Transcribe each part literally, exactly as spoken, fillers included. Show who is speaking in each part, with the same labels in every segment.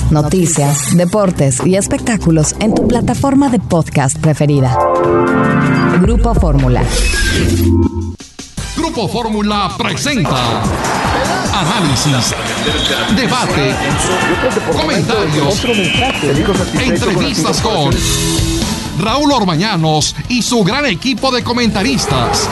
Speaker 1: noticias, deportes y espectáculos en tu plataforma de podcast preferida. Grupo Fórmula.
Speaker 2: Grupo Fórmula presenta análisis, debate, comentarios, entrevistas con Raúl Orbañanos y su gran equipo de comentaristas.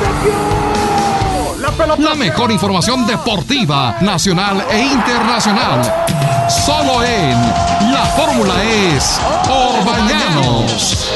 Speaker 2: La mejor información deportiva, nacional e internacional. Solo en La Fórmula es Orbañanos.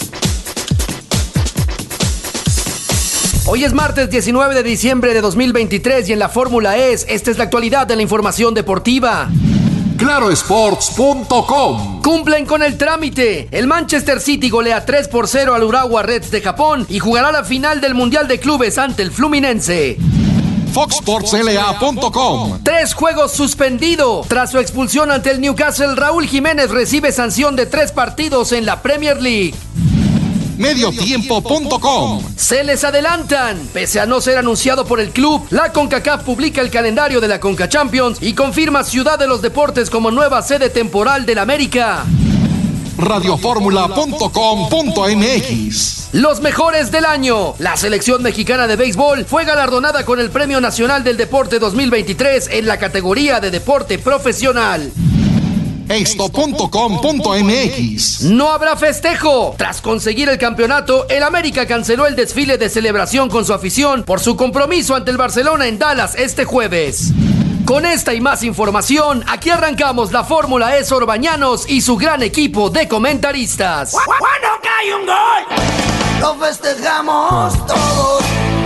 Speaker 3: Hoy es martes diecinueve de diciembre de dos mil veintitrés y en La Fórmula es, esta es la actualidad de la información deportiva.
Speaker 2: Claro Sports punto com.
Speaker 3: Cumplen con el trámite. El Manchester City golea tres por cero al Urawa Reds de Japón y jugará la final del Mundial de Clubes ante el Fluminense.
Speaker 2: Fox Sports L A punto com.
Speaker 3: Tres juegos suspendido. Tras su expulsión ante el Newcastle, Raúl Jiménez recibe sanción de tres partidos en la Premier League.
Speaker 2: Mediotiempo punto com.
Speaker 3: Se les adelantan. Pese a no ser anunciado por el club, la CONCACAF publica el calendario de la Conca Champions y confirma Ciudad de los Deportes como nueva sede temporal del América.
Speaker 2: Radioformula punto com punto m x.
Speaker 3: Los mejores del año. La selección mexicana de béisbol fue galardonada con el Premio Nacional del Deporte dos mil veintitrés en la categoría de deporte profesional.
Speaker 2: Esto punto com punto m x.
Speaker 3: No habrá festejo. Tras conseguir el campeonato, el América canceló el desfile de celebración con su afición por su compromiso ante el Barcelona en Dallas este jueves. Con esta y más información, aquí arrancamos La Fórmula es Orbañanos y su gran equipo de comentaristas.
Speaker 4: Cuando cae un gol, lo festejamos todos,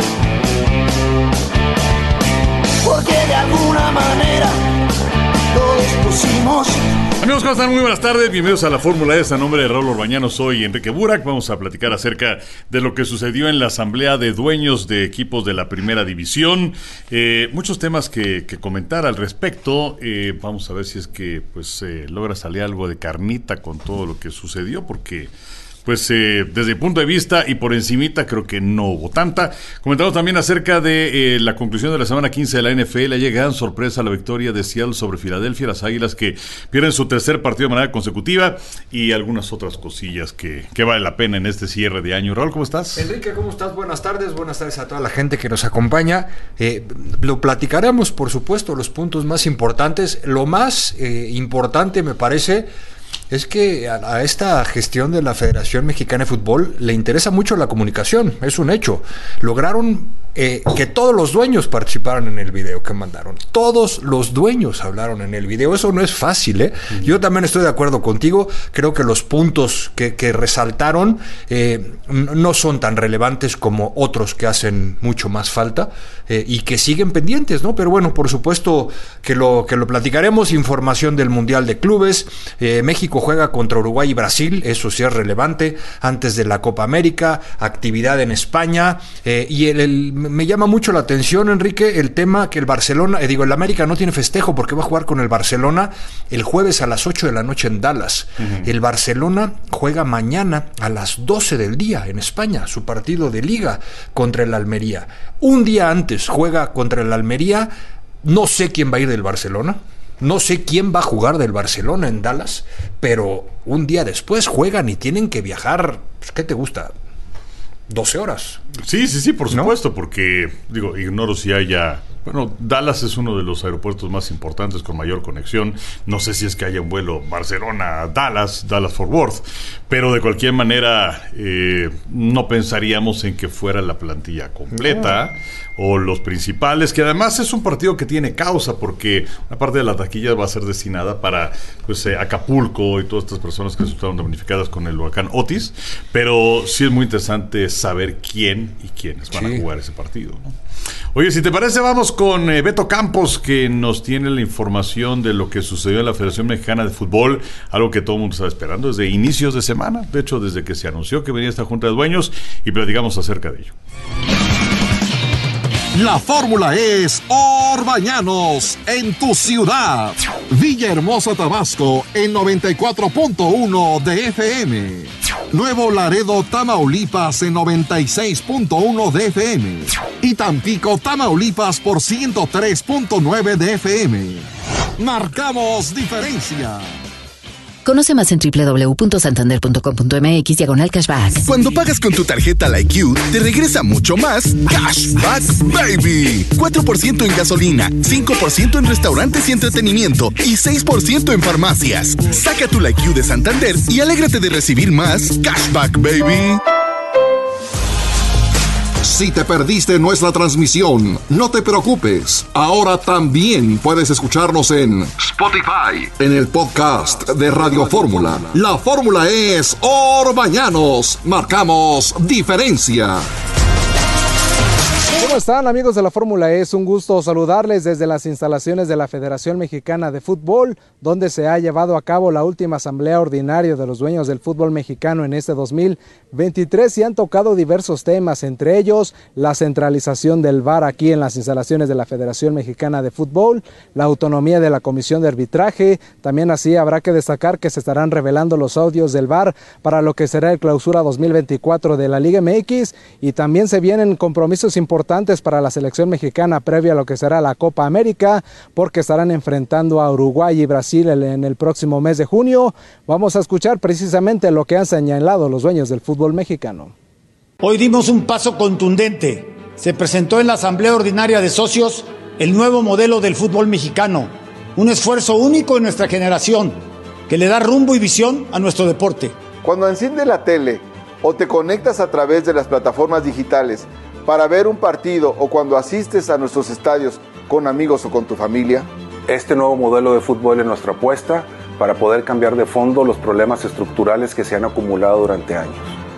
Speaker 4: porque de alguna manera todos pusimos.
Speaker 5: Amigos, ¿cómo están? Muy buenas tardes, bienvenidos a La Fórmula E. A nombre de Raúl Orbañanos, soy Enrique Burak. Vamos a platicar acerca de lo que sucedió en la asamblea de dueños de equipos de la primera división. Eh, muchos temas que, que comentar al respecto. Eh, vamos a ver si es que pues eh, logra salir algo de carnita con todo lo que sucedió, porque pues eh, desde el punto de vista y por encimita creo que no hubo tanta. Comentamos también acerca de eh, la conclusión de la semana quince de la N F L. Llega gran sorpresa la victoria de Seattle sobre Filadelfia, las Águilas que pierden su tercer partido de manera consecutiva y algunas otras cosillas que, que vale la pena en este cierre de año. Raúl, ¿cómo estás?
Speaker 6: Enrique, ¿cómo estás? Buenas tardes, buenas tardes a toda la gente que nos acompaña. Eh, lo platicaremos, por supuesto, los puntos más importantes. Lo más eh, importante me parece es que a, a esta gestión de la Federación Mexicana de Fútbol le interesa mucho la comunicación, es un hecho. Lograron eh, que todos los dueños participaran en el video que mandaron. Todos los dueños hablaron en el video, eso no es fácil, ¿eh? Uh-huh. Yo también estoy de acuerdo contigo, creo que los puntos que, que resaltaron eh, no son tan relevantes como otros que hacen mucho más falta eh, y que siguen pendientes, ¿no? Pero bueno, por supuesto que lo, que lo platicaremos. Información del Mundial de Clubes, eh, México juega contra Uruguay y Brasil, eso sí es relevante, antes de la Copa América, actividad en España, eh, y el, el, me llama mucho la atención, Enrique, el tema que el Barcelona, eh, digo, el América no tiene festejo porque va a jugar con el Barcelona el jueves a las ocho de la noche en Dallas. Uh-huh. El Barcelona juega mañana a las doce del día en España, su partido de liga contra el Almería. Un día antes juega contra el Almería, no sé quién va a ir del Barcelona. No sé quién va a jugar del Barcelona en Dallas, pero un día después juegan y tienen que viajar, pues, ¿qué te gusta? doce horas.
Speaker 5: Sí, sí, sí, por supuesto, ¿no? Porque, digo, ignoro si haya... Bueno, Dallas es uno de los aeropuertos más importantes con mayor conexión. No sé si es que haya un vuelo Barcelona-Dallas, Dallas-Fort Worth, pero de cualquier manera eh, no pensaríamos en que fuera la plantilla completa no. o los principales, que además es un partido que tiene causa porque una parte de la taquilla va a ser destinada para pues eh, Acapulco y todas estas personas que resultaron damnificadas con el huracán Otis, pero sí es muy interesante saber quién y quiénes van sí. a jugar ese partido, ¿no? Oye, si te parece, vamos con eh, Beto Campos, que nos tiene la información de lo que sucedió en la Federación Mexicana de Fútbol, algo que todo el mundo estaba esperando desde inicios de semana, de hecho desde que se anunció que venía esta Junta de Dueños, y platicamos acerca de ello.
Speaker 2: La Fórmula es Orbañanos en tu ciudad. Villahermosa, Tabasco en noventa y cuatro punto uno de F M. Nuevo Laredo, Tamaulipas en noventa y seis punto uno de F M. Y Tampico, Tamaulipas por ciento tres punto nueve de F M. Marcamos diferencia.
Speaker 7: Conoce más en doble u doble u doble u punto santander punto com punto m x diagonal cashback.
Speaker 8: Cuando pagas con tu tarjeta LikeU, te regresa mucho más Cashback Baby. cuatro por ciento en gasolina, cinco por ciento en restaurantes y entretenimiento y seis por ciento en farmacias. Saca tu LikeU de Santander y alégrate de recibir más Cashback Baby.
Speaker 2: Si te perdiste nuestra transmisión, no te preocupes. Ahora también puedes escucharnos en Spotify, en el podcast de Radio Fórmula. La fórmula es Orbañanos. Marcamos diferencia.
Speaker 9: ¿Cómo están, amigos de la Fórmula E? Es un gusto saludarles desde las instalaciones de la Federación Mexicana de Fútbol, donde se ha llevado a cabo la última asamblea ordinaria de los dueños del fútbol mexicano en este dos mil veintitrés y han tocado diversos temas, entre ellos la centralización del V A R aquí en las instalaciones de la Federación Mexicana de Fútbol, la autonomía de la Comisión de Arbitraje. También así habrá que destacar que se estarán revelando los audios del V A R para lo que será el clausura dos mil veinticuatro de la Liga M X, y también se vienen compromisos importantes para la selección mexicana previa a lo que será la Copa América, porque estarán enfrentando a Uruguay y Brasil en el próximo mes de junio. Vamos a escuchar precisamente lo que han señalado los dueños del fútbol mexicano.
Speaker 10: Hoy dimos un paso contundente. Se presentó en la Asamblea Ordinaria de Socios el nuevo modelo del fútbol mexicano, un esfuerzo único en nuestra generación que le da rumbo y visión a nuestro deporte.
Speaker 11: Cuando enciendes la tele o te conectas a través de las plataformas digitales para ver un partido, o cuando asistes a nuestros estadios con amigos o con tu familia,
Speaker 12: este nuevo modelo de fútbol es nuestra apuesta para poder cambiar de fondo los problemas estructurales que se han acumulado durante años.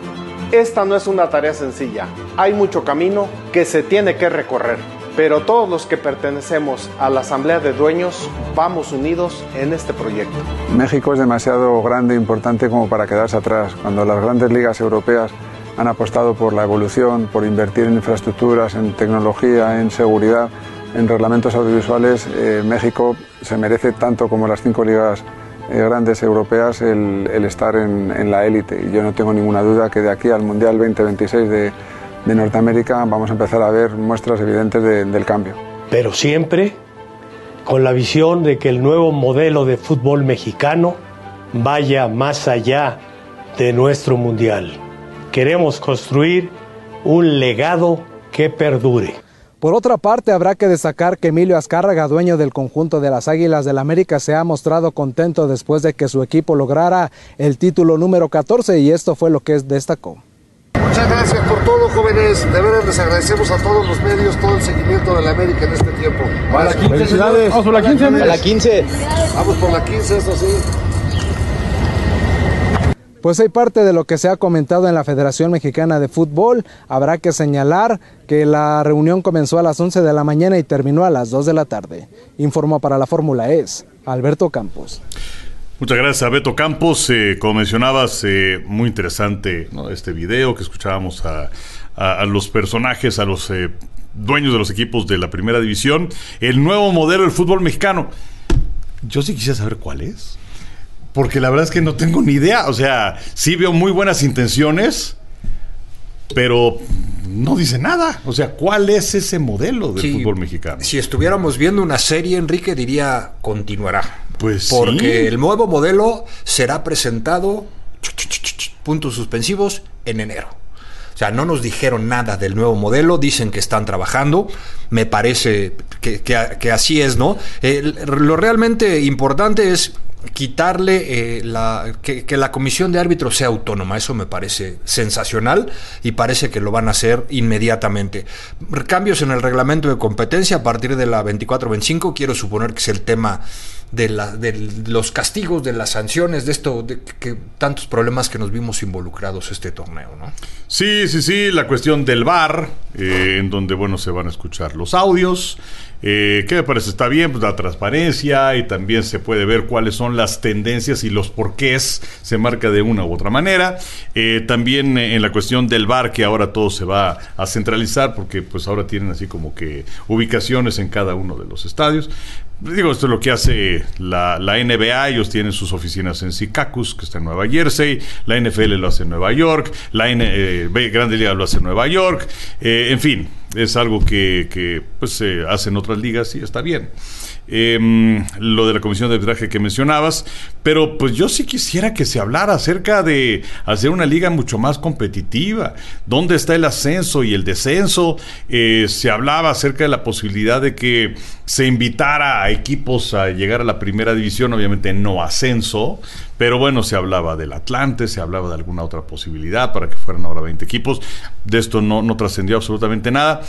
Speaker 13: Esta no es una tarea sencilla, hay mucho camino que se tiene que recorrer, pero todos los que pertenecemos a la Asamblea de Dueños vamos unidos en este proyecto.
Speaker 14: México es demasiado grande e importante como para quedarse atrás. Cuando las grandes ligas europeas han apostado por la evolución, por invertir en infraestructuras, en tecnología, en seguridad, en reglamentos audiovisuales, eh, México se merece tanto como las cinco ligas eh, grandes europeas el, el estar en, en la élite. Y yo no tengo ninguna duda que de aquí al Mundial veinte veintiséis de, de Norteamérica vamos a empezar a ver muestras evidentes de, del cambio.
Speaker 15: Pero siempre con la visión de que el nuevo modelo de fútbol mexicano vaya más allá de nuestro Mundial. Queremos construir un legado que perdure.
Speaker 9: Por otra parte, habrá que destacar que Emilio Azcárraga, dueño del conjunto de las Águilas del América, se ha mostrado contento después de que su equipo lograra el título número catorce, y esto fue lo que destacó.
Speaker 16: Muchas gracias por todo, jóvenes. De veras les agradecemos a todos los medios todo el seguimiento de la América en este tiempo.
Speaker 9: A la quince, felicidades. Vamos por la quince. A la quince.
Speaker 16: Vamos por la quince, eso sí.
Speaker 9: Pues hay parte de lo que se ha comentado en la Federación Mexicana de Fútbol. Habrá que señalar que la reunión comenzó a las once de la mañana y terminó a las dos de la tarde. Informó para la Fórmula E Alberto Campos.
Speaker 5: Muchas gracias a Beto Campos. Eh, como mencionabas, eh, muy interesante, ¿no?, este video que escuchábamos a, a, a los personajes, a los eh, dueños de los equipos de la primera división. El nuevo modelo del fútbol mexicano. Yo sí quisiera saber cuál es, porque la verdad es que no tengo ni idea. O sea, sí veo muy buenas intenciones, pero no dice nada. O sea, ¿cuál es ese modelo del sí, fútbol mexicano?
Speaker 6: Si estuviéramos viendo una serie, Enrique, diría continuará.
Speaker 5: Pues
Speaker 6: porque
Speaker 5: sí.
Speaker 6: El nuevo modelo será presentado, puntos suspensivos, en enero. O sea, no nos dijeron nada del nuevo modelo, dicen que están trabajando, me parece que, que, que así es, ¿no? Eh, lo realmente importante es quitarle eh, la que, que la comisión de árbitros sea autónoma. Eso me parece sensacional y parece que lo van a hacer inmediatamente. Cambios en el reglamento de competencia a partir de la veinticuatro veinticinco, quiero suponer que es el tema de, la, de los castigos, de las sanciones, de esto, de que tantos problemas que nos vimos involucrados este torneo, ¿no?
Speaker 5: Sí, sí, sí, la cuestión del V A R, eh, en donde, bueno, se van a escuchar los audios. Eh, ¿Qué me parece? Está bien, pues la transparencia, y también se puede ver cuáles son las tendencias y los porqués se marca de una u otra manera. Eh, también eh, en la cuestión del V A R, que ahora todo se va a centralizar, porque pues ahora tienen así como que ubicaciones en cada uno de los estadios. Digo, esto es lo que hace la, la N B A. Ellos tienen sus oficinas en Secaucus, que está en Nueva Jersey. La N F L lo hace en Nueva York. La N, eh, Grande Liga lo hace en Nueva York. Eh, en fin, es algo que, que pues se hace en otras ligas y está bien. eh, lo de la comisión de arbitraje que mencionabas, pero pues yo sí quisiera que se hablara acerca de hacer una liga mucho más competitiva. ¿Dónde está el ascenso y el descenso? Eh, se hablaba acerca de la posibilidad de que se invitara a equipos a llegar a la primera división, obviamente no ascenso, pero bueno, se hablaba del Atlante, se hablaba de alguna otra posibilidad para que fueran ahora veinte equipos. De esto no, no trascendió absolutamente nada.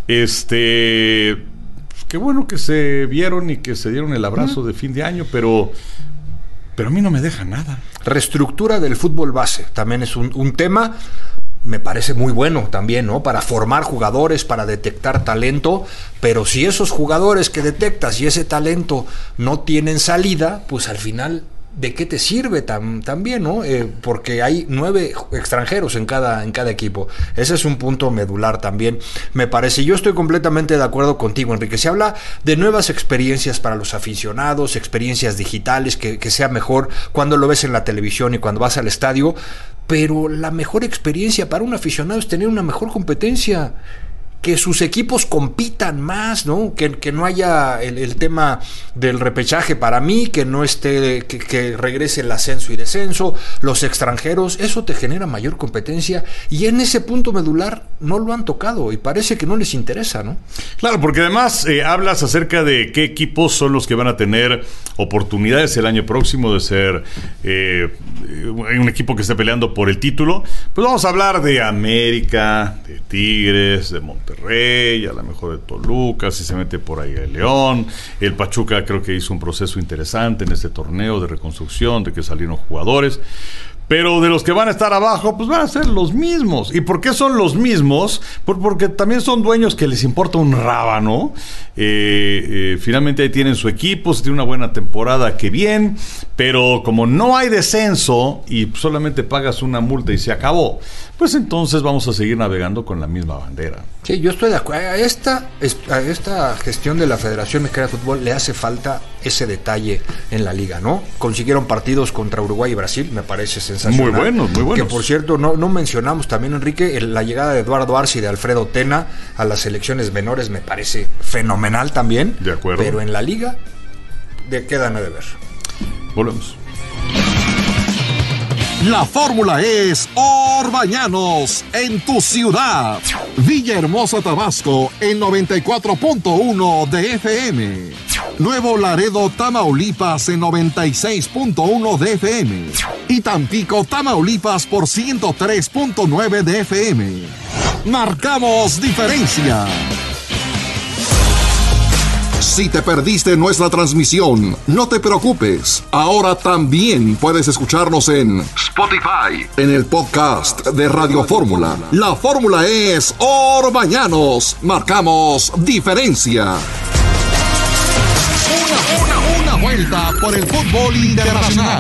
Speaker 5: Este, qué bueno que se vieron y que se dieron el abrazo de fin de año, pero, pero a mí no me deja nada.
Speaker 6: Reestructura del fútbol base, también es un, un tema. Me parece muy bueno también, ¿no? Para formar jugadores, para detectar talento, pero si esos jugadores que detectas y ese talento no tienen salida, pues al final, ¿de qué te sirve tam, también, no? Eh, porque hay nueve extranjeros en cada, en cada equipo. Ese es un punto medular también, me parece. Yo estoy completamente de acuerdo contigo, Enrique. Se habla de nuevas experiencias para los aficionados, experiencias digitales, que, que sea mejor cuando lo ves en la televisión y cuando vas al estadio, pero la mejor experiencia para un aficionado es tener una mejor competencia, que sus equipos compitan más, ¿no? Que, que no haya el, el tema del repechaje para mí, que no esté, que, que regrese el ascenso y descenso, los extranjeros, eso te genera mayor competencia, y en ese punto medular no lo han tocado y parece que no les interesa, ¿no?
Speaker 5: Claro, porque además eh, hablas acerca de qué equipos son los que van a tener oportunidades el año próximo de ser eh, un equipo que esté peleando por el título. Pues vamos a hablar de América, de Tigres, de Monterrey, a lo mejor de Toluca, si se mete por ahí el León. El Pachuca creo que hizo un proceso interesante en este torneo de reconstrucción, de que salieron jugadores. Pero de los que van a estar abajo, pues van a ser los mismos. ¿Y por qué son los mismos? Por, porque también son dueños que les importa un rábano. Eh, eh, finalmente ahí tienen su equipo, se tiene una buena temporada, qué bien. Pero como no hay descenso y solamente pagas una multa y se acabó, pues entonces vamos a seguir navegando con la misma bandera.
Speaker 6: Sí, yo estoy de acuerdo. A esta, a esta gestión de la Federación Mexicana de Fútbol le hace falta ese detalle en la liga, ¿no? Consiguieron partidos contra Uruguay y Brasil, me parece sensacional.
Speaker 5: Muy buenos, muy buenos.
Speaker 6: Que por cierto, no, no mencionamos también, Enrique, el, la llegada de Eduardo Arce y de Alfredo Tena a las selecciones menores me parece fenomenal también.
Speaker 5: De acuerdo.
Speaker 6: Pero en la liga de quedan a deber.
Speaker 5: Volvemos.
Speaker 2: La fórmula es Orbañanos en tu ciudad. Villahermosa, Tabasco en noventa y cuatro punto uno de F M. Nuevo Laredo, Tamaulipas en noventa y seis punto uno de F M. Y Tampico, Tamaulipas por ciento tres punto nueve de F M. Marcamos diferencia. Si te perdiste nuestra transmisión, no te preocupes. Ahora también puedes escucharnos en Spotify, en el podcast de Radio Fórmula. La fórmula es Orbañanos. Marcamos diferencia. Una, una, una vuelta por el fútbol internacional.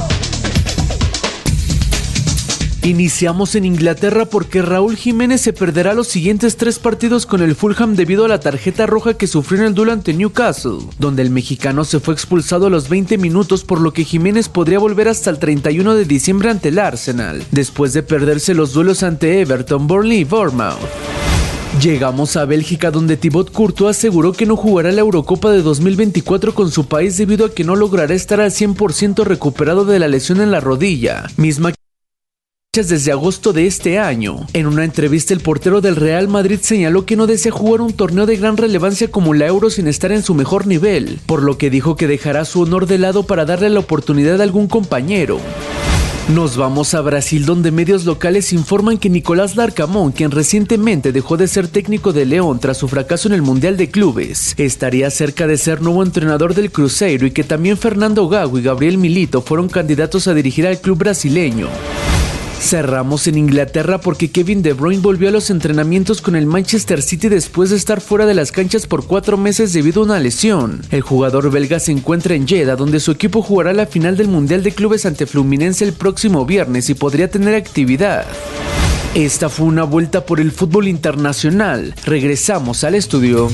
Speaker 17: Iniciamos en Inglaterra porque Raúl Jiménez se perderá los siguientes tres partidos con el Fulham debido a la tarjeta roja que sufrió en el duelo ante Newcastle, donde el mexicano se fue expulsado a los veinte minutos, por lo que Jiménez podría volver hasta el treinta y uno de diciembre ante el Arsenal, después de perderse los duelos ante Everton, Burnley y Bournemouth. Llegamos a Bélgica, donde Thibaut Courtois aseguró que no jugará la Eurocopa de dos mil veinticuatro con su país debido a que no logrará estar al cien por ciento recuperado de la lesión en la rodilla, misma que desde agosto de este año. En una entrevista, el portero del Real Madrid señaló que no desea jugar un torneo de gran relevancia como la Euro sin estar en su mejor nivel, por lo que dijo que dejará su honor de lado para darle la oportunidad a algún compañero. Nos vamos a Brasil, donde medios locales informan que Nicolás Larcamón, quien recientemente dejó de ser técnico de León tras su fracaso en el Mundial de Clubes, estaría cerca de ser nuevo entrenador del Cruzeiro, y que también Fernando Gago y Gabriel Milito fueron candidatos a dirigir al club brasileño. Cerramos en Inglaterra porque Kevin De Bruyne volvió a los entrenamientos con el Manchester City después de estar fuera de las canchas por cuatro meses debido a una lesión. El jugador belga se encuentra en Jeddah, donde su equipo jugará la final del Mundial de Clubes ante Fluminense el próximo viernes y podría tener actividad. Esta fue una vuelta por el fútbol internacional. Regresamos al estudio.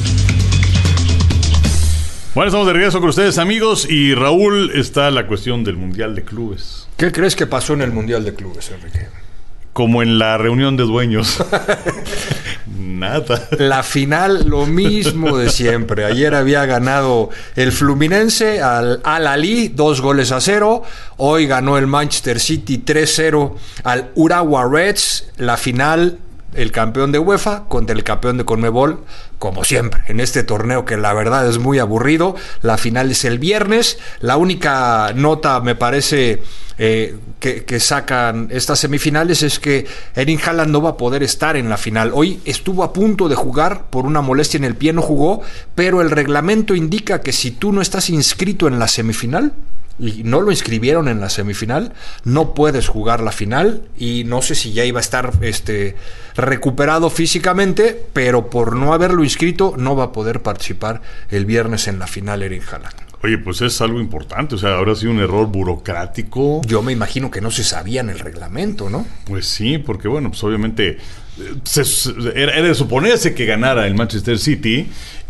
Speaker 5: Bueno, estamos de regreso con ustedes, amigos, y Raúl, está la cuestión del Mundial de Clubes.
Speaker 6: ¿Qué crees que pasó en el Mundial de Clubes, Enrique?
Speaker 5: Como en la reunión de dueños. Nada.
Speaker 6: La final, lo mismo de siempre. Ayer había ganado el Fluminense al Al-Ahly, dos goles a cero. Hoy ganó el Manchester City tres cero al Urawa Reds. La final, el campeón de UEFA contra el campeón de Conmebol, como siempre, en este torneo que la verdad es muy aburrido. La final es el viernes. La única nota, me parece, eh, que, que sacan estas semifinales es que Erling Haaland no va a poder estar en la final. Hoy estuvo a punto de jugar por una molestia en el pie, no jugó, pero el reglamento indica que si tú no estás inscrito en la semifinal, y no lo inscribieron en la semifinal, no puedes jugar la final, y no sé si ya iba a estar este, recuperado físicamente, pero por no haberlo inscrito no va a poder participar el viernes en la final Erling Haaland.
Speaker 5: Oye, pues es algo importante, o sea, habrá sido un error burocrático.
Speaker 6: Yo me imagino que no se sabía en el reglamento, ¿no?
Speaker 5: Pues sí, porque bueno, pues obviamente se, se, era, era de suponerse que ganara el Manchester City.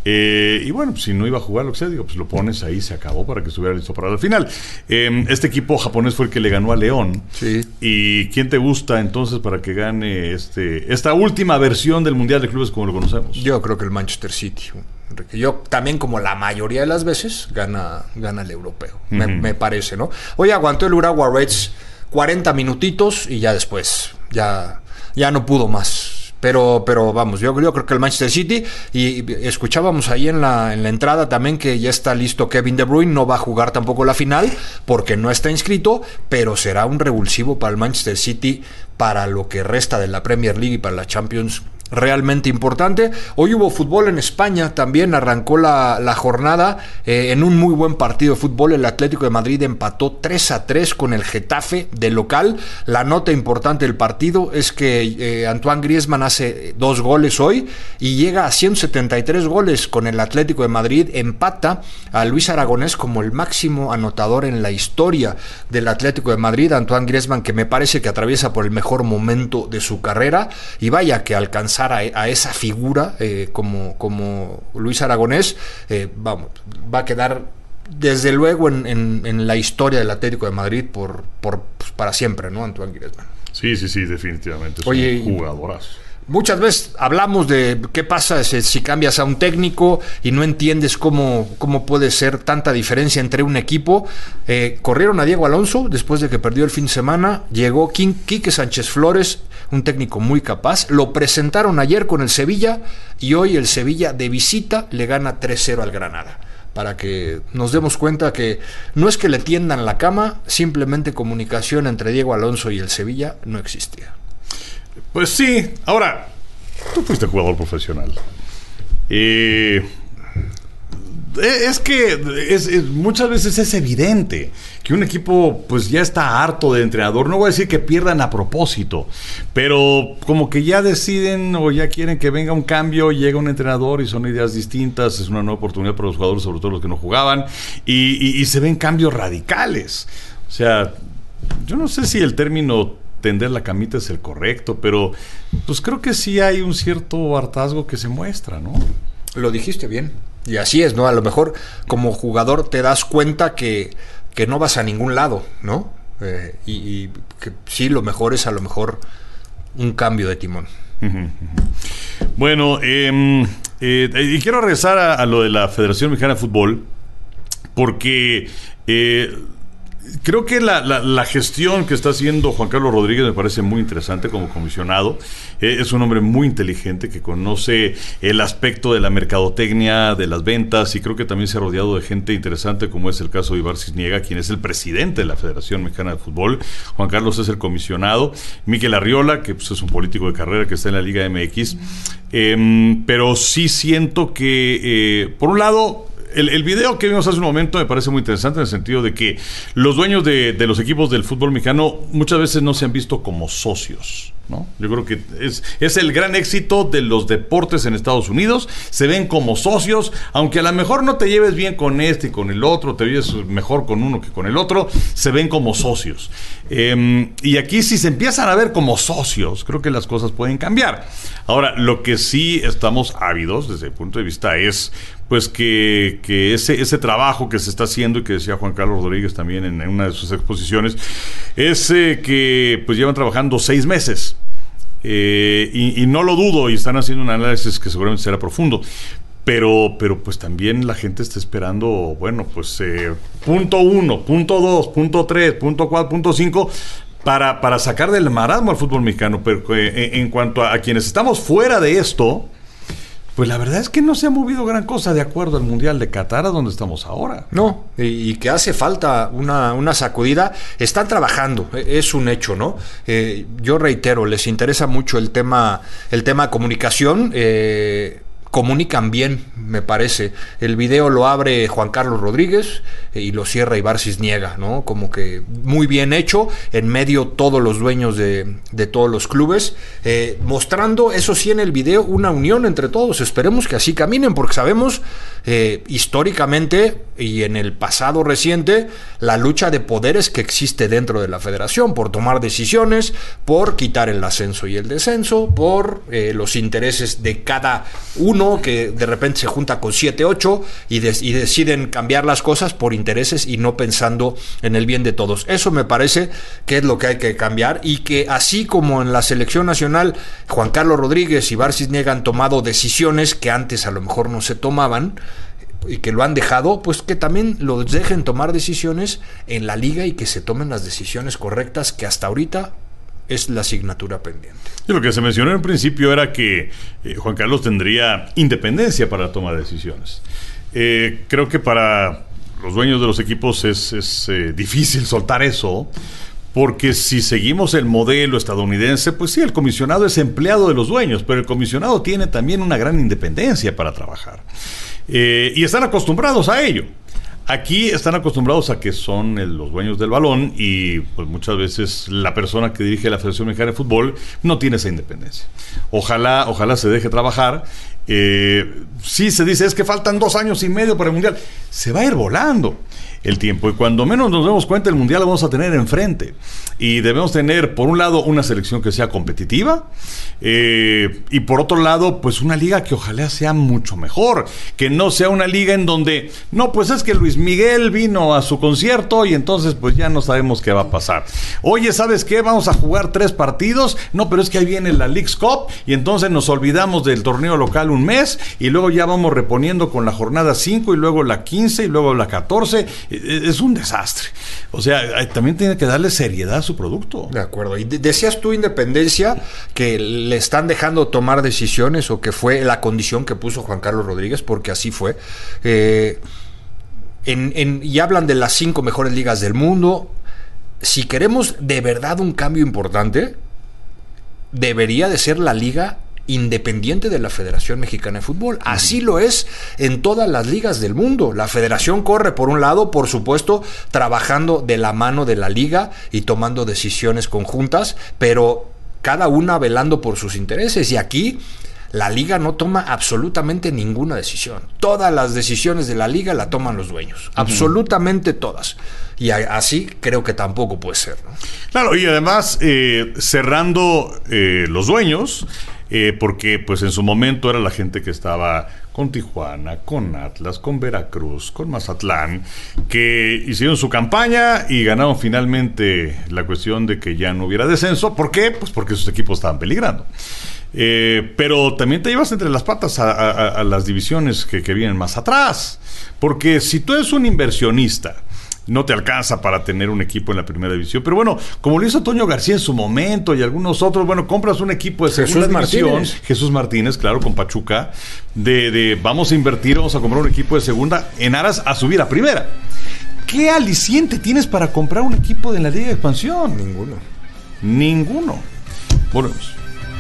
Speaker 5: Eh, y bueno, pues si no iba a jugar lo que sea, digo, pues lo pones ahí, se acabó para que estuviera listo para la final. Eh, este equipo japonés fue el que le ganó a León.
Speaker 6: Sí.
Speaker 5: ¿Y quién te gusta entonces para que gane este esta última versión del Mundial de Clubes como lo conocemos?
Speaker 6: Yo creo que el Manchester City. Yo también, como la mayoría de las veces, gana, gana el europeo. Uh-huh. me, me parece, ¿no? Hoy aguantó el Urawa Reds cuarenta minutitos y ya después, ya, ya no pudo más. Pero, pero vamos, yo, yo creo que el Manchester City, y escuchábamos ahí en la, en la entrada también que ya está listo Kevin De Bruyne, no va a jugar tampoco la final porque no está inscrito, pero será un revulsivo para el Manchester City para lo que resta de la Premier League y para la Champions. Realmente importante. Hoy hubo fútbol en España, también arrancó la, la jornada eh, en un muy buen partido de fútbol. El Atlético de Madrid empató tres a tres con el Getafe de local. La nota importante del partido es que eh, Antoine Griezmann hace dos goles hoy y llega a ciento setenta y tres goles con el Atlético de Madrid. Empata a Luis Aragonés como el máximo anotador en la historia del Atlético de Madrid. Antoine Griezmann, que me parece que atraviesa por el mejor momento de su carrera, y vaya que alcanza A, a esa figura eh, como, como Luis Aragonés, eh, vamos, va a quedar desde luego en, en, en la historia del Atlético de Madrid por, por pues, para siempre, ¿no? Antoine Griezmann.
Speaker 5: Sí, sí, sí, definitivamente es
Speaker 6: Oye,
Speaker 5: un jugadorazo.
Speaker 6: Muchas veces hablamos de qué pasa si, si cambias a un técnico y no entiendes cómo, cómo puede ser tanta diferencia entre un equipo. Eh, corrieron a Diego Alonso después de que perdió el fin de semana. Llegó Quique Sánchez Flores, un técnico muy capaz. Lo presentaron ayer con el Sevilla y hoy el Sevilla de visita le gana tres cero al Granada. Para que nos demos cuenta que no es que le tiendan la cama, simplemente comunicación entre Diego Alonso y el Sevilla no existía.
Speaker 5: Pues sí, ahora, tú fuiste jugador profesional. Eh, es que es, es, muchas veces es evidente que un equipo pues ya está harto de entrenador. No voy a decir que pierdan a propósito, pero como que ya deciden o ya quieren que venga un cambio, llega un entrenador y son ideas distintas, es una nueva oportunidad para los jugadores, sobre todo los que no jugaban, y, y, y se ven cambios radicales. O sea, yo no sé si el término tender la camita es el correcto, pero pues creo que sí hay un cierto hartazgo que se muestra, ¿no?
Speaker 6: Lo dijiste bien, y así es, ¿no? A lo mejor como jugador te das cuenta que, que no vas a ningún lado, ¿no? Eh, y, y que sí, lo mejor es a lo mejor un cambio de timón.
Speaker 5: Bueno, eh, eh, y quiero regresar a, a lo de la Federación Mexicana de Fútbol, porque eh, creo que la, la, la gestión que está haciendo Juan Carlos Rodríguez me parece muy interesante como comisionado. Eh, es un hombre muy inteligente que conoce el aspecto de la mercadotecnia, de las ventas, y creo que también se ha rodeado de gente interesante, como es el caso de Ibar Cisniega, quien es el presidente de la Federación Mexicana de Fútbol. Juan Carlos es el comisionado. Miquel Arriola, que pues, es un político de carrera que está en la Liga M X. Eh, pero sí siento que, eh, por un lado, El, el video que vimos hace un momento me parece muy interesante en el sentido de que los dueños de, de los equipos del fútbol mexicano muchas veces no se han visto como socios, ¿no? Yo creo que es, es el gran éxito de los deportes en Estados Unidos. Se ven como socios, aunque a lo mejor no te lleves bien con este y con el otro, te lleves mejor con uno que con el otro, se ven como socios. Eh, y aquí si se empiezan a ver como socios, creo que las cosas pueden cambiar. Ahora, lo que sí estamos ávidos desde el punto de vista es pues que, que ese, ese trabajo que se está haciendo, y que decía Juan Carlos Rodríguez también en, en una de sus exposiciones, es eh, que pues llevan trabajando seis meses. Eh, y, y no lo dudo, y están haciendo un análisis que seguramente será profundo. Pero, pero pues también la gente está esperando, bueno, pues eh, punto uno, punto dos, punto tres, punto cuatro, punto cinco, para, para sacar del marasmo al fútbol mexicano. Pero eh, en cuanto a, a quienes estamos fuera de esto, pues la verdad es que no se ha movido gran cosa de acuerdo al Mundial de Qatar, a donde estamos ahora.
Speaker 6: No, y, y que hace falta una, una sacudida. Están trabajando, es un hecho, ¿no? Eh, yo reitero, les interesa mucho el tema, el tema comunicación. Eh, comunican bien, me parece. El video lo abre Juan Carlos Rodríguez eh, y lo cierra Ibar Cisniega, ¿no? Como que muy bien hecho, en medio todos los dueños de, de todos los clubes, eh, mostrando, eso sí, en el video, una unión entre todos. Esperemos que así caminen, porque sabemos eh, históricamente y en el pasado reciente la lucha de poderes que existe dentro de la federación por tomar decisiones, por quitar el ascenso y el descenso, por eh, los intereses de cada uno que de repente se junta con siete, ocho y, de, y deciden cambiar las cosas por intereses y no pensando en el bien de todos. Eso me parece que es lo que hay que cambiar, y que así como en la selección nacional Juan Carlos Rodríguez y Ibar Cisniega han tomado decisiones que antes a lo mejor no se tomaban y que lo han dejado, pues que también los dejen tomar decisiones en la liga y que se tomen las decisiones correctas, que hasta ahorita es la asignatura pendiente.
Speaker 5: Y lo que se mencionó en principio era que eh, Juan Carlos tendría independencia para la toma de decisiones. Eh, creo que para los dueños de los equipos es, es eh, difícil soltar eso, porque si seguimos el modelo estadounidense, pues sí, el comisionado es empleado de los dueños, pero el comisionado tiene también una gran independencia para trabajar. Eh, y están acostumbrados a ello. Aquí están acostumbrados a que son el, los dueños del balón, y pues muchas veces la persona que dirige la Federación Mexicana de Fútbol no tiene esa independencia. Ojalá, ojalá se deje trabajar. Eh, sí se dice, es que faltan dos años y medio para el Mundial. Se va a ir volando el tiempo, y cuando menos nos demos cuenta, el Mundial lo vamos a tener enfrente, y debemos tener, por un lado, una selección que sea competitiva, eh, y por otro lado, pues una liga que ojalá sea mucho mejor, que no sea una liga en donde, no, pues es que Luis Miguel vino a su concierto y entonces pues ya no sabemos qué va a pasar. Oye, ¿sabes qué? Vamos a jugar tres partidos, no, pero es que ahí viene la Leagues Cup, y entonces nos olvidamos del torneo local un mes, y luego ya vamos reponiendo con la jornada cinco, y luego la quince, y luego la catorce. Es un desastre. O sea, también tiene que darle seriedad a su producto.
Speaker 6: De acuerdo. Y decías tú independencia, que le están dejando tomar decisiones, o que fue la condición que puso Juan Carlos Rodríguez, porque así fue. Eh, en, en, y hablan de las cinco mejores ligas del mundo. Si queremos de verdad un cambio importante, debería de ser la liga independiente de la Federación Mexicana de Fútbol. Así lo es en todas las ligas del mundo. La federación corre por un lado, por supuesto, trabajando de la mano de la liga y tomando decisiones conjuntas, pero cada una velando por sus intereses. Y aquí la liga no toma absolutamente ninguna decisión. Todas las decisiones de la liga la toman los dueños. Uh-huh. Absolutamente todas. Y así creo que tampoco puede ser, ¿no?
Speaker 5: Claro, y además eh, cerrando eh, los dueños, eh, porque pues en su momento era la gente que estaba con Tijuana, con Atlas, con Veracruz, con Mazatlán, que hicieron su campaña y ganaron finalmente la cuestión de que ya no hubiera descenso. ¿Por qué? Pues porque sus equipos estaban peligrando. Eh, pero también te llevas entre las patas a, a, a las divisiones que, que vienen más atrás, porque si tú eres un inversionista, no te alcanza para tener un equipo en la primera división. Pero bueno, como lo hizo Toño García en su momento y algunos otros, bueno, compras un equipo de segunda
Speaker 6: Jesús
Speaker 5: división,
Speaker 6: Martínez.
Speaker 5: Jesús Martínez, claro, con Pachuca, de, de vamos a invertir, vamos a comprar un equipo de segunda en aras a subir a primera. ¿Qué aliciente tienes para comprar un equipo de la Liga de Expansión?
Speaker 6: Ninguno.
Speaker 5: Ninguno. Volvemos.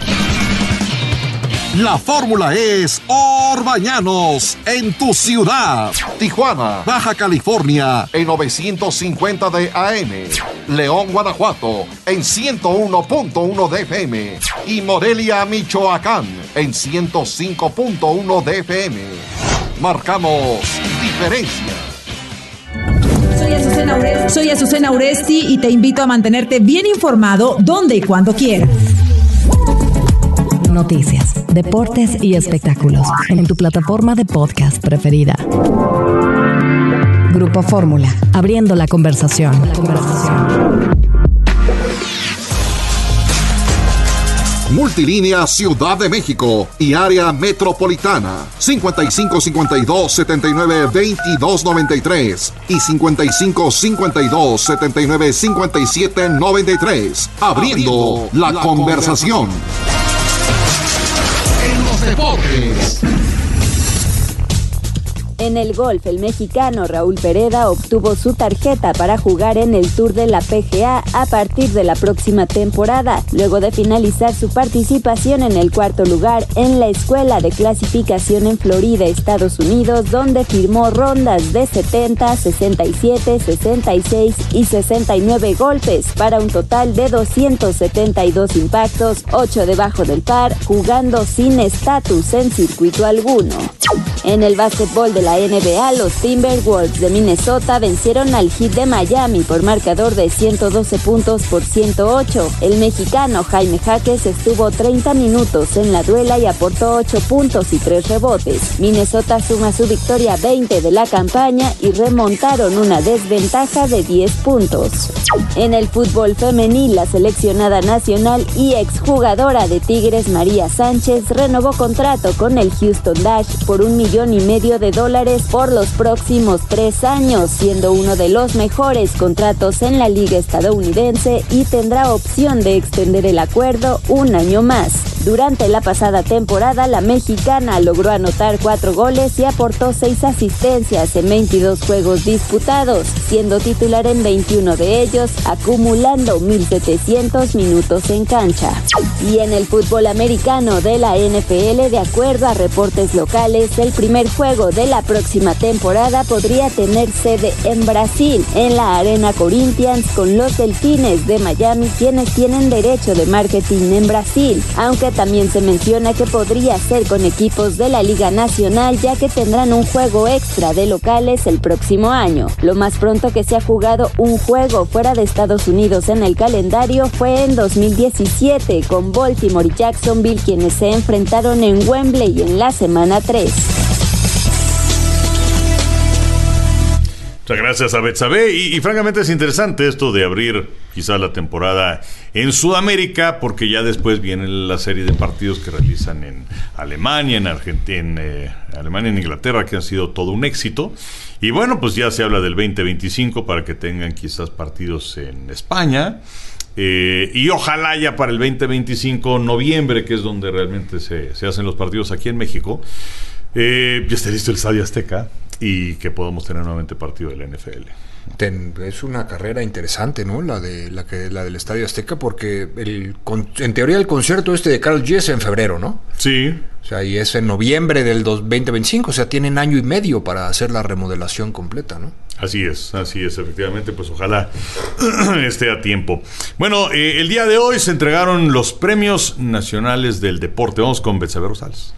Speaker 2: La fórmula es Orbañanos en tu ciudad. Tijuana, Baja California en novecientos cincuenta de A M. León, Guanajuato en ciento uno punto uno de F M. Y Morelia, Michoacán en ciento cinco punto uno de F M. Marcamos diferencia.
Speaker 18: Soy Azucena Uresti, soy Azucena Uresti y te invito a mantenerte bien informado donde y cuando quieras.
Speaker 1: Noticias, deportes y espectáculos en tu plataforma de podcast preferida. Grupo Fórmula, abriendo la conversación. La conversación.
Speaker 2: Multilínea Ciudad de México y área metropolitana. cincuenta y cinco cincuenta y dos setenta y nueve veintidós noventa y tres y cincuenta y cinco cincuenta y dos setenta y nueve cincuenta y siete noventa y tres. Abriendo, Abriendo la, la conversación.
Speaker 1: En los deportes.
Speaker 19: En el golf, el mexicano Raúl Pereda obtuvo su tarjeta para jugar en el Tour de la P G A a partir de la próxima temporada, luego de finalizar su participación en el cuarto lugar en la Escuela de Clasificación en Florida, Estados Unidos, donde firmó rondas de setenta, sesenta y siete, sesenta y seis y sesenta y nueve golpes para un total de doscientos setenta y dos impactos, ocho debajo del par, jugando sin estatus en circuito alguno. En el básquetbol de la N B A, los Timberwolves de Minnesota vencieron al Heat de Miami por marcador de ciento doce puntos por ciento ocho. El mexicano Jaime Jaques estuvo treinta minutos en la duela y aportó ocho puntos y tres rebotes. Minnesota suma su victoria veinte de la campaña y remontaron una desventaja de diez puntos. En el fútbol femenil, la seleccionada nacional y exjugadora de Tigres María Sánchez renovó contrato con el Houston Dash por un millón y medio de dólares por los próximos tres años, siendo uno de los mejores contratos en la liga estadounidense y tendrá opción de extender el acuerdo un año más. Durante la pasada temporada, la mexicana logró anotar cuatro goles y aportó seis asistencias en veintidós juegos disputados, siendo titular en veintiuno de ellos, acumulando mil setecientos minutos en cancha. Y en el fútbol americano de la N F L, de acuerdo a reportes locales, el primer juego de la próxima temporada podría tener sede en Brasil, en la Arena Corinthians, con los Delfines de Miami, quienes tienen derecho de marketing en Brasil, aunque también se menciona que podría ser con equipos de la Liga Nacional, ya que tendrán un juego extra de locales el próximo año. Lo más pronto que se ha jugado un juego fuera de Estados Unidos en el calendario fue en dos mil diecisiete, con Baltimore y Jacksonville, quienes se enfrentaron en Wembley en la semana tres.
Speaker 5: Muchas gracias a Betsabe y, y francamente es interesante esto de abrir quizá la temporada en Sudamérica, porque ya después viene la serie de partidos que realizan en Alemania, en Argentina, en eh, Alemania, en Inglaterra, que han sido todo un éxito. Y bueno, pues ya se habla del veinte veinticinco para que tengan quizás partidos en España. Eh, y ojalá ya para el veinte veinticinco, noviembre, que es donde realmente se, se hacen los partidos aquí en México, eh, ya esté listo el Estadio Azteca y que podamos tener nuevamente partido de la N F L.
Speaker 6: Ten, es una carrera interesante, ¿no? La de la que la del Estadio Azteca, porque el, con, en teoría el concierto este de Karol G es en febrero, ¿no?
Speaker 5: Sí.
Speaker 6: O sea, y es en noviembre del veinte veinticinco, o sea, tienen año y medio para hacer la remodelación completa, ¿no?
Speaker 5: Así es, así es, efectivamente, pues ojalá esté a tiempo. Bueno, eh, el día de hoy se entregaron los premios nacionales del deporte. Vamos con Betsabe Rosales.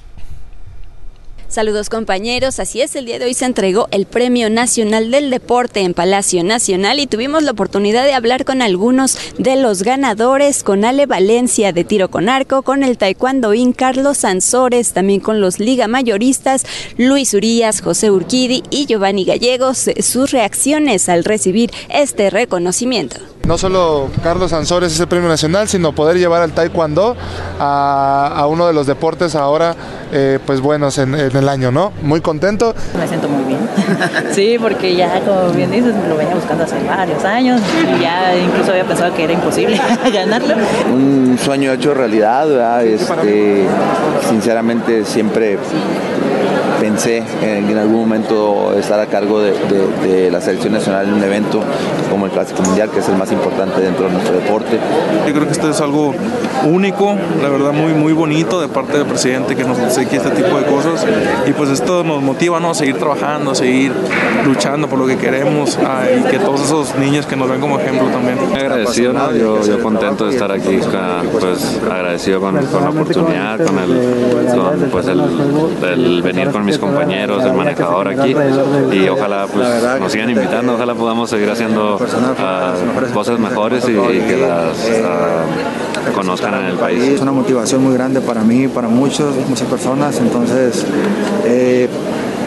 Speaker 19: Saludos compañeros, así es, el día de hoy se entregó el Premio Nacional del Deporte en Palacio Nacional y tuvimos la oportunidad de hablar con algunos de los ganadores, con Ale Valencia de tiro con arco, con el taekwondoín Carlos Sansores, también con los liga mayoristas Luis Urías, José Urquidi y Giovanni Gallegos, sus reacciones al recibir este reconocimiento.
Speaker 20: No solo Carlos Sansores es el premio nacional, sino poder llevar al taekwondo a, a uno de los deportes ahora, eh, pues buenos en, en el año, ¿no? Muy contento.
Speaker 21: Me siento muy bien. Sí, porque ya, como bien dices, me lo venía buscando hace varios años y ya incluso había pensado que era imposible ganarlo.
Speaker 22: Un sueño hecho realidad, ¿verdad? Este, sinceramente siempre pensé en, en algún momento estar a cargo de, de, de la selección nacional en un evento como el Clásico Mundial, que es el más importante dentro de nuestro deporte.
Speaker 23: Yo creo que esto es algo único, la verdad muy muy bonito de parte del presidente que nos obsequia este tipo de cosas, y pues esto nos motiva, ¿no?, a seguir trabajando, a seguir luchando por lo que queremos, ah, y que todos esos niños que nos ven como ejemplo también.
Speaker 24: Agradecido, ¿no? yo, yo contento de estar aquí, pues agradecido con, con la oportunidad, con el, con, pues el, el venir con mis compañeros, el manejador aquí, y ojalá pues nos sigan invitando, ojalá podamos seguir haciendo uh, cosas mejores y, y que las uh, conozcan en el país.
Speaker 25: Es una motivación muy grande para mí, para muchos, muchas personas, entonces eh,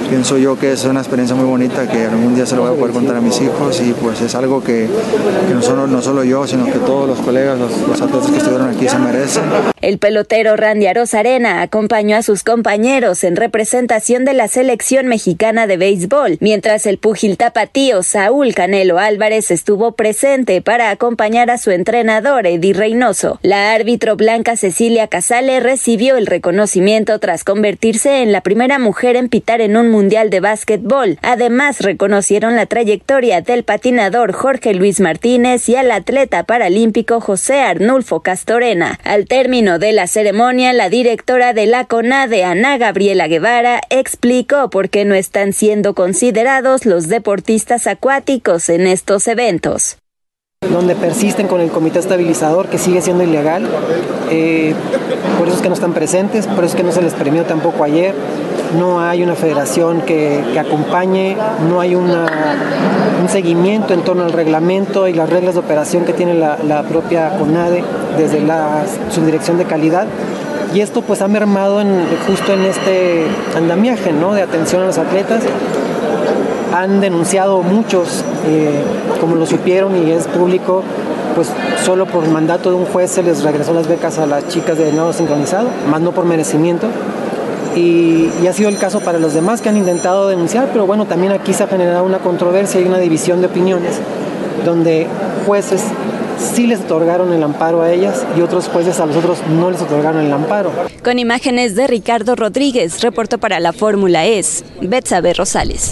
Speaker 3: pienso yo que es una experiencia muy bonita que algún día se lo voy a poder contar a mis hijos y pues es algo que, que no, solo, no solo yo, sino que todos los colegas, los, los atletas que estuvieron aquí se merecen.
Speaker 19: El pelotero Randy Arozarena acompañó a sus compañeros en representación de la selección mexicana de béisbol, mientras el púgil tapatío Saúl Canelo Álvarez estuvo presente para acompañar a su entrenador Eddie Reynoso. La árbitro Blanca Cecilia Casale recibió el reconocimiento tras convertirse en la primera mujer en pitar en un mundial de básquetbol. Además, reconocieron la trayectoria del patinador Jorge Luis Martínez y al atleta paralímpico José Arnulfo Castorena. Al término de la ceremonia, la directora de la CONADE, Ana Gabriela Guevara, explicó por qué no están siendo considerados los deportistas acuáticos en estos eventos.
Speaker 4: Donde persisten con el comité estabilizador, que sigue siendo ilegal, eh, por eso es que no están presentes, por eso es que no se les premió tampoco ayer, no hay una federación que, que acompañe, no hay una, un seguimiento en torno al reglamento y las reglas de operación que tiene la, la propia CONADE desde la subdirección de calidad. Y esto pues ha mermado en, justo en este andamiaje, ¿no?, de atención a los atletas. Han denunciado muchos, eh, como lo supieron y es público, pues solo por mandato de un juez se les regresó las becas a las chicas de nado sincronizado, más no por merecimiento. Y, y ha sido el caso para los demás que han intentado denunciar, pero bueno, también aquí se ha generado una controversia y una división de opiniones, donde jueces sí les otorgaron el amparo a ellas y otros jueces a los otros no les otorgaron el amparo.
Speaker 19: Con imágenes de Ricardo Rodríguez, reportó para la Fórmula E S, Betsabe Rosales.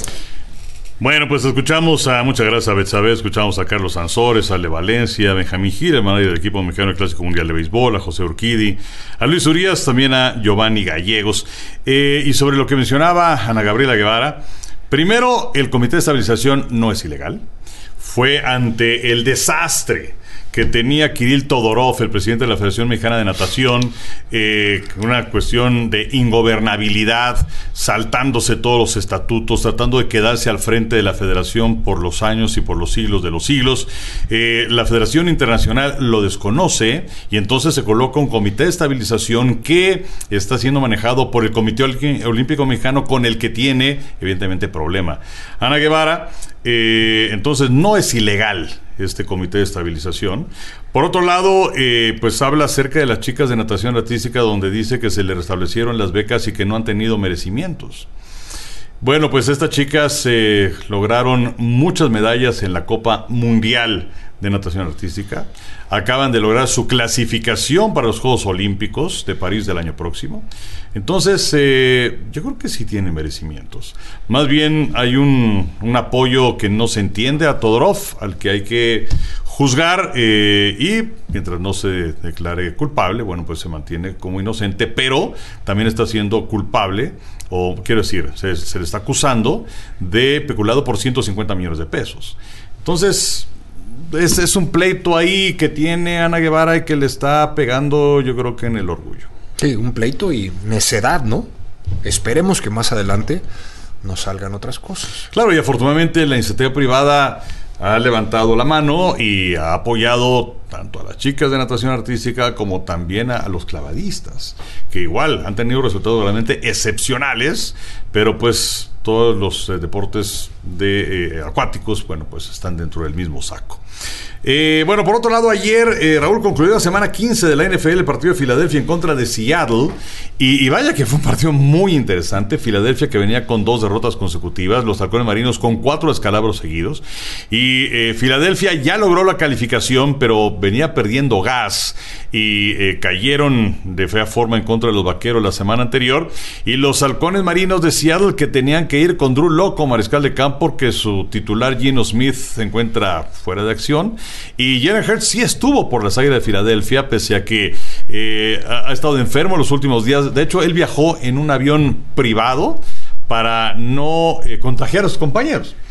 Speaker 5: Bueno, pues escuchamos a, muchas gracias a Betsabe, escuchamos a Carlos Sansores, a Ale Valencia, a Benjamín Gil, el manager del equipo mexicano del Clásico Mundial de Béisbol, a José Urquidi, a Luis Urias, también a Giovanni Gallegos. Eh, y sobre lo que mencionaba Ana Gabriela Guevara, primero, el Comité de Estabilización no es ilegal, fue ante el desastre que tenía Kirill Todorov, el presidente de la Federación Mexicana de Natación, eh, una cuestión de ingobernabilidad, saltándose todos los estatutos, tratando de quedarse al frente de la federación por los años y por los siglos de los siglos. Eh, la Federación Internacional lo desconoce y entonces se coloca un comité de estabilización que está siendo manejado por el Comité Olímpico Mexicano, con el que tiene, evidentemente, problema Ana Guevara. Eh, entonces no es ilegal este comité de estabilización. Por otro lado, eh, pues habla acerca de las chicas de natación artística, donde dice que se le restablecieron las becas y que no han tenido merecimientos. Bueno, pues estas chicas eh, lograron muchas medallas en la Copa Mundial de Natación Artística. Acaban de lograr su clasificación para los Juegos Olímpicos de París del año próximo. Entonces, eh, yo creo que sí tienen merecimientos. Más bien hay un, un apoyo que no se entiende a Todorov, al que hay que juzgar, eh, y mientras no se declare culpable, bueno, pues se mantiene como inocente, pero también está siendo culpable, o quiero decir, se, se le está acusando de peculado por ciento cincuenta millones de pesos. Entonces, Es, es un pleito ahí que tiene Ana Guevara y que le está pegando, yo creo que en el orgullo.
Speaker 6: Sí, un pleito y necedad, ¿no? Esperemos que más adelante nos salgan otras cosas.
Speaker 5: Claro, y afortunadamente la iniciativa privada ha levantado la mano y ha apoyado tanto a las chicas de natación artística como también a, a los clavadistas, que igual han tenido resultados realmente excepcionales, pero pues todos los eh, deportes de eh, acuáticos, bueno, pues están dentro del mismo saco. Eh, bueno, por otro lado, ayer eh, Raúl concluyó la semana quince de la N F L, el partido de Filadelfia en contra de Seattle, y, y vaya que fue un partido muy interesante. Filadelfia, que venía con dos derrotas consecutivas, los halcones marinos con cuatro descalabros seguidos, y eh, Filadelfia ya logró la calificación, pero venía perdiendo gas, y eh, cayeron de fea forma en contra de los vaqueros la semana anterior, y los halcones marinos de Seattle, que tenían que ir con Drew Lock como mariscal de campo, porque su titular Geno Smith se encuentra fuera de acción. Y Jalen Hurts sí estuvo por las Águilas de Filadelfia, pese a que eh, ha, ha estado enfermo los últimos días. De hecho, él viajó en un avión privado para no eh, contagiar a sus compañeros.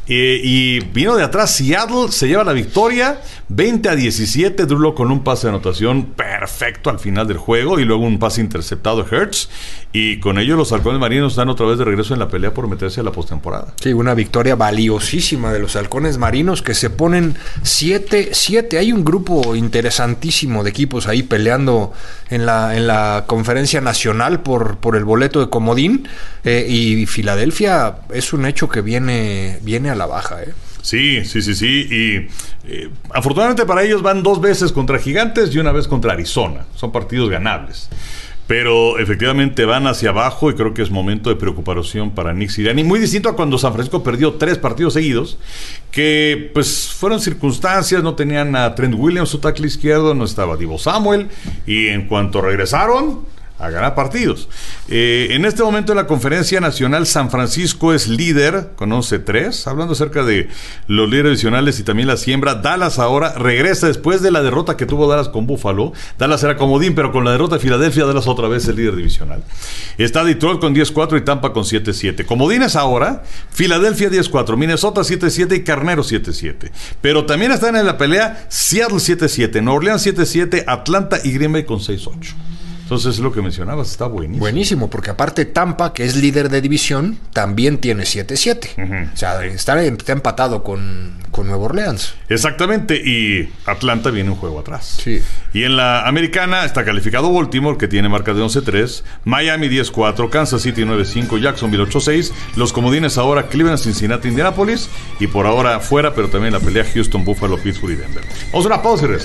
Speaker 5: Eh, y vino de atrás Seattle, se lleva la victoria, veinte a diecisiete, Drew Lock con un pase de anotación perfecto al final del juego y luego un pase interceptado de Hurts, y con ello los halcones marinos están otra vez de regreso en la pelea por meterse a la postemporada.
Speaker 6: Sí, una victoria valiosísima de los halcones marinos que se ponen siete siete. Hay un grupo interesantísimo de equipos ahí peleando en la, en la conferencia nacional por, por el boleto de comodín, eh, y Filadelfia es un hecho que viene, viene a la baja, ¿eh?
Speaker 5: Sí, sí, sí, sí. Y eh, afortunadamente para ellos van dos veces contra Gigantes y una vez contra Arizona. Son partidos ganables. Pero efectivamente van hacia abajo y creo que es momento de preocupación para Nick Sirianni. Muy distinto a cuando San Francisco perdió tres partidos seguidos, que pues fueron circunstancias, no tenían a Trent Williams, su tackle izquierdo, no estaba Deebo Samuel, y en cuanto regresaron a ganar partidos. Eh, en este momento en la conferencia nacional, San Francisco es líder con once tres, hablando acerca de los líderes divisionales y también la siembra. Dallas ahora regresa después de la derrota que tuvo Dallas con Buffalo. Dallas era comodín, pero con la derrota de Filadelfia, Dallas otra vez el líder divisional. Está Detroit con diez cuatro y Tampa con siete siete. Comodines ahora, Filadelfia diez cuatro, Minnesota siete siete y Carnero siete siete. Pero también están en la pelea Seattle siete siete, Nueva Orleans siete siete, Atlanta y Green Bay con seis ocho. Entonces lo que mencionabas está buenísimo.
Speaker 6: Buenísimo, porque aparte Tampa, que es líder de división, también tiene siete siete. Uh-huh. O sea, está, está empatado con, con Nueva Orleans.
Speaker 5: Exactamente, y Atlanta viene un juego atrás.
Speaker 6: Sí.
Speaker 5: Y en la americana está calificado Baltimore, que tiene marca de once tres, Miami diez cuatro, Kansas City nueve cinco, Jacksonville ocho seis, los comodines ahora Cleveland, Cincinnati, Indianapolis, y por ahora fuera, pero también la pelea Houston, Buffalo, Pittsburgh y Denver. Vamos a una pausa y resto.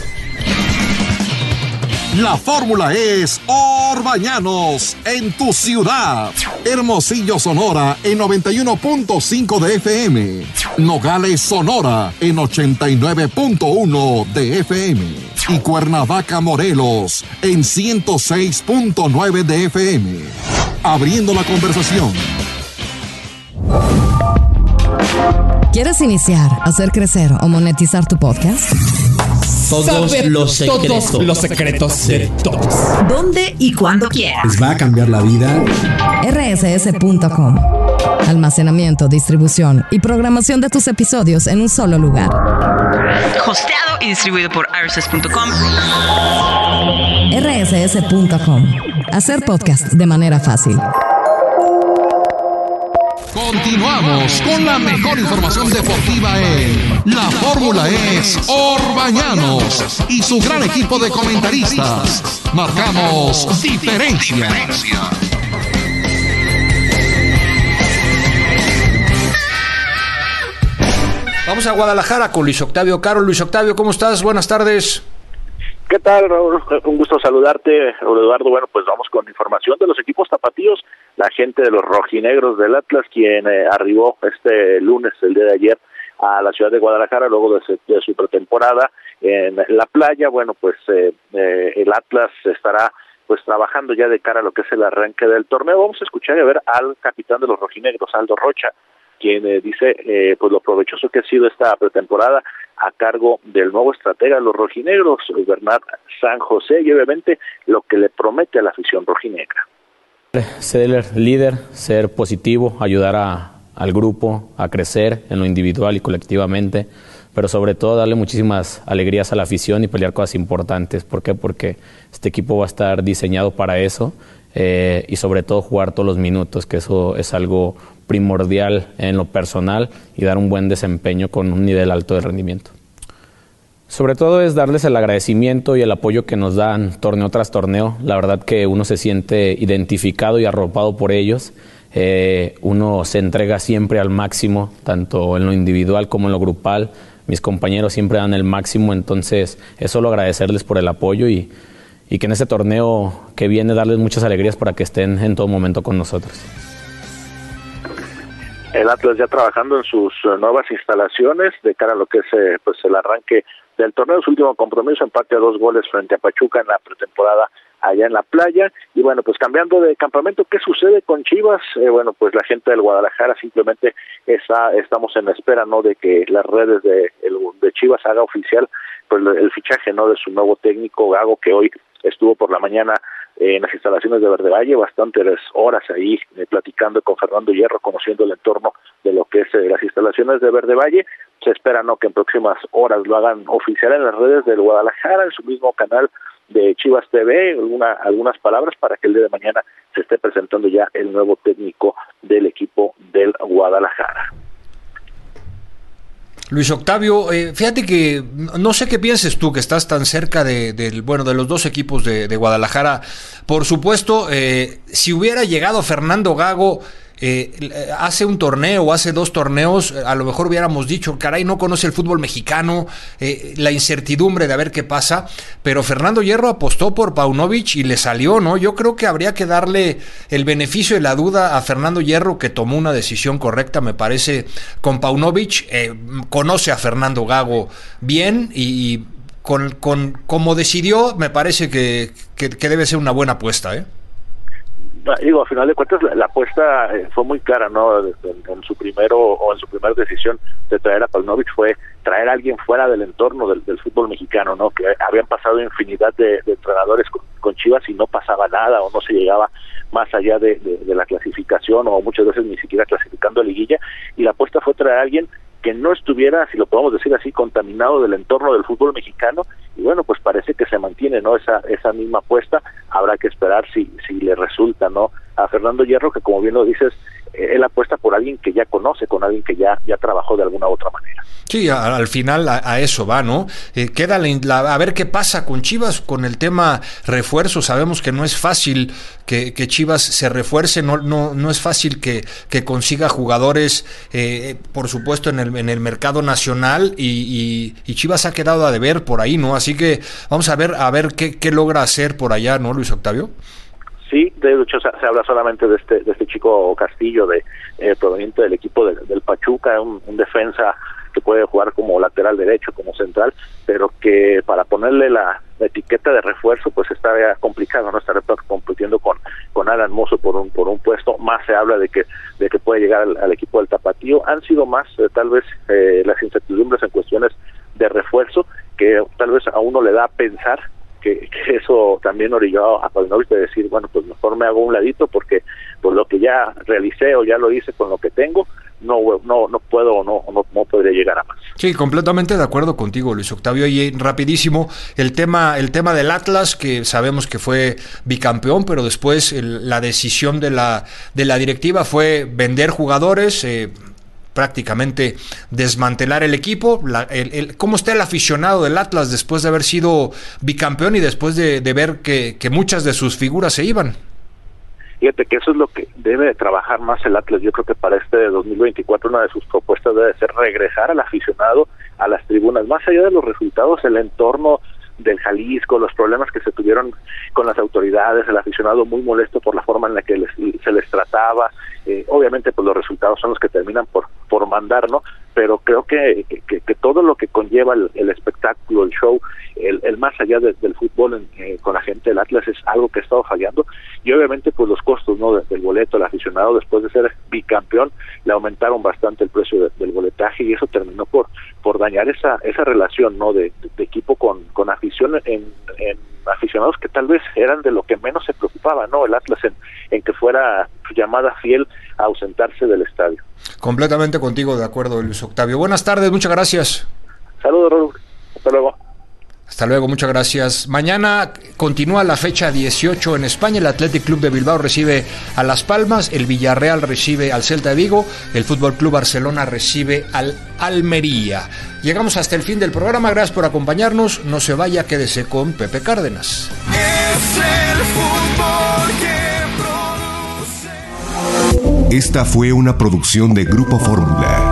Speaker 2: La fórmula es Orbañanos en tu ciudad. Hermosillo, Sonora en noventa y uno punto cinco de F M. Nogales, Sonora en ochenta y nueve punto uno de F M. Y Cuernavaca, Morelos en ciento seis punto nueve de F M. Abriendo la conversación.
Speaker 1: ¿Quieres iniciar, hacer crecer o monetizar tu podcast?
Speaker 7: Todos
Speaker 8: Saber
Speaker 7: los secretos.
Speaker 8: Todos los secretos de todos.
Speaker 18: ¿Dónde y cuándo quieras?
Speaker 7: Les va a cambiar la vida.
Speaker 1: R S S punto com. Almacenamiento, distribución y programación de tus episodios en un solo lugar.
Speaker 18: Hosteado y distribuido por R S S punto com.
Speaker 1: R S S punto com. Hacer podcast de manera fácil.
Speaker 2: Continuamos con la mejor información deportiva en La Fórmula es Orbañanos y su gran equipo de comentaristas. Marcamos diferencia.
Speaker 6: Vamos a Guadalajara con Luis Octavio Caro. Luis Octavio, ¿cómo estás? Buenas tardes.
Speaker 10: ¿Qué tal, Raúl? Un gusto saludarte, Eduardo. Bueno, pues vamos con información de los equipos tapatíos. La gente de los rojinegros del Atlas, quien eh, arribó este lunes, el día de ayer, a la ciudad de Guadalajara, luego de, su, de su pretemporada en la playa. Bueno, pues eh, eh, el Atlas estará pues trabajando ya de cara a lo que es el arranque del torneo. Vamos a escuchar y a ver al capitán de los rojinegros, Aldo Rocha, quien eh, dice eh, pues lo provechoso que ha sido esta pretemporada a cargo del nuevo estratega de los rojinegros, Bernard San José, y obviamente lo que le promete a la afición rojinegra.
Speaker 11: Ser líder, ser positivo, ayudar a, al grupo a crecer en lo individual y colectivamente, pero sobre todo darle muchísimas alegrías a la afición y pelear cosas importantes. ¿Por qué? Porque este equipo va a estar diseñado para eso, eh, y sobre todo jugar todos los minutos, que eso es algo primordial en lo personal, y dar un buen desempeño con un nivel alto de rendimiento. Sobre todo es darles el agradecimiento y el apoyo que nos dan torneo tras torneo. La verdad que uno se siente identificado y arropado por ellos. Eh, uno se entrega siempre al máximo, tanto en lo individual como en lo grupal. Mis compañeros siempre dan el máximo, entonces es solo agradecerles por el apoyo y, y que en este torneo que viene darles muchas alegrías para que estén en todo momento con nosotros.
Speaker 10: El Atlas ya trabajando en sus nuevas instalaciones de cara a lo que es eh, pues el arranque del torneo. Su último compromiso, empate a dos goles frente a Pachuca en la pretemporada allá en la playa. Y bueno, pues cambiando de campamento, ¿qué sucede con Chivas? Eh, bueno, pues la gente del Guadalajara simplemente está, estamos en espera, ¿no?, de que las redes de, el, de Chivas haga oficial pues el fichaje, ¿no?, de su nuevo técnico Gago, que hoy estuvo por la mañana en las instalaciones de Verde Valle, bastantes horas ahí eh, platicando con Fernando Hierro, conociendo el entorno de lo que es eh, las instalaciones de Verde Valle. Se espera, ¿no?, que en próximas horas lo hagan oficial en las redes del Guadalajara, en su mismo canal de Chivas T V, alguna, algunas palabras para que el día de mañana se esté presentando ya el nuevo técnico del equipo del Guadalajara.
Speaker 6: Luis Octavio, eh, fíjate que no sé qué pienses tú, que estás tan cerca de, de, bueno, de los dos equipos de, de Guadalajara. Por supuesto, eh, si hubiera llegado Fernando Gago eh, hace un torneo o hace dos torneos, a lo mejor hubiéramos dicho, caray, no conoce el fútbol mexicano, eh, la incertidumbre de a ver qué pasa, pero Fernando Hierro apostó por Paunovic y le salió, ¿no? Yo creo que habría que darle el beneficio de la duda a Fernando Hierro, que tomó una decisión correcta, me parece, con Paunovic. Eh, conoce a Fernando Gago bien y, y con, con como decidió, me parece que, que, que debe ser una buena apuesta, ¿eh?
Speaker 10: Digo, a final de cuentas la, la apuesta eh, fue muy clara, ¿no? En, en su primero o en su primera decisión de traer a Paunovic fue traer a alguien fuera del entorno del, del fútbol mexicano, ¿no? Que habían pasado infinidad de, de entrenadores con, con Chivas y no pasaba nada o no se llegaba más allá de, de, de la clasificación o muchas veces ni siquiera clasificando a liguilla, y la apuesta fue traer a alguien que no estuviera, si lo podemos decir así, contaminado del entorno del fútbol mexicano, y bueno, pues parece que se mantiene, ¿no?, esa esa misma apuesta. Habrá que esperar si si le resulta, ¿no?, a Fernando Hierro, que como bien lo dices, eh, él apuesta por alguien que ya conoce, con alguien que ya ya trabajó de alguna u otra manera.
Speaker 6: Sí, a, al final a, a eso va, ¿no? Eh, queda la, la, a ver qué pasa con Chivas, con el tema refuerzo. Sabemos que no es fácil que, que Chivas se refuerce, no no no es fácil que, que consiga jugadores, eh, por supuesto, en el, en el mercado nacional, y, y, y Chivas ha quedado a deber por ahí, ¿no? Así que vamos a ver a ver qué, qué logra hacer por allá, ¿no, Luis Octavio?
Speaker 10: Sí, de hecho se, se habla solamente de este de este chico Castillo, de eh, proveniente del equipo de, del Pachuca, un, un defensa que puede jugar como lateral derecho, como central, pero que para ponerle la, la etiqueta de refuerzo pues está complicado, no estar compitiendo con con Alan Mozo por un por un puesto. Más se habla de que de que puede llegar al, al equipo del Tapatío. Han sido más eh, tal vez eh, las incertidumbres en cuestiones de refuerzo, que tal vez a uno le da a pensar que, que eso también orilló a Paunovic de decir, bueno, pues mejor me hago un ladito porque por lo que ya realicé o ya lo hice con lo que tengo, no no no puedo o no, no no podría llegar a más.
Speaker 6: Sí, completamente de acuerdo contigo, Luis Octavio. Y rapidísimo, el tema el tema del Atlas, que sabemos que fue bicampeón, pero después el, la decisión de la de la directiva fue vender jugadores, eh, prácticamente desmantelar el equipo. La, el, el, ¿Cómo está el aficionado del Atlas después de haber sido bicampeón y después de, de ver que, que muchas de sus figuras se iban?
Speaker 10: Fíjate que eso es lo que debe trabajar más el Atlas. Yo creo que para este dos mil veinticuatro una de sus propuestas debe ser regresar al aficionado a las tribunas. Más allá de los resultados, el entorno del Jalisco, los problemas que se tuvieron con las autoridades, el aficionado muy molesto por la forma en la que les, se les trataba. Eh, obviamente pues los resultados son los que terminan por por mandar, ¿no? Pero creo que, que, que todo lo que conlleva el, el espectáculo, el show, el, el más allá de, del fútbol en, eh, con la gente del Atlas es algo que ha estado fallando, y obviamente pues los costos, ¿no?, de, del boleto. El aficionado, después de ser bicampeón, le aumentaron bastante el precio de, del boletaje, y eso terminó por por dañar esa esa relación, ¿no?, de, de equipo con con afición en, en aficionados que tal vez eran de lo que menos se preocupaba, ¿no?, el Atlas, en, en que fuera llamada fiel a ausentarse del estadio.
Speaker 6: Completamente contigo de acuerdo, Luis Octavio. Buenas tardes, muchas gracias.
Speaker 10: Saludos, Raúl. Hasta luego.
Speaker 6: Hasta luego, muchas gracias. Mañana continúa la fecha dieciocho en España. El Athletic Club de Bilbao recibe a Las Palmas, el Villarreal recibe al Celta de Vigo, el Fútbol Club Barcelona recibe al Almería. Llegamos hasta el fin del programa. Gracias por acompañarnos. No se vaya, quédese con Pepe Cárdenas.
Speaker 12: Es el fútbol que produce.
Speaker 13: Esta fue una producción de Grupo Fórmula.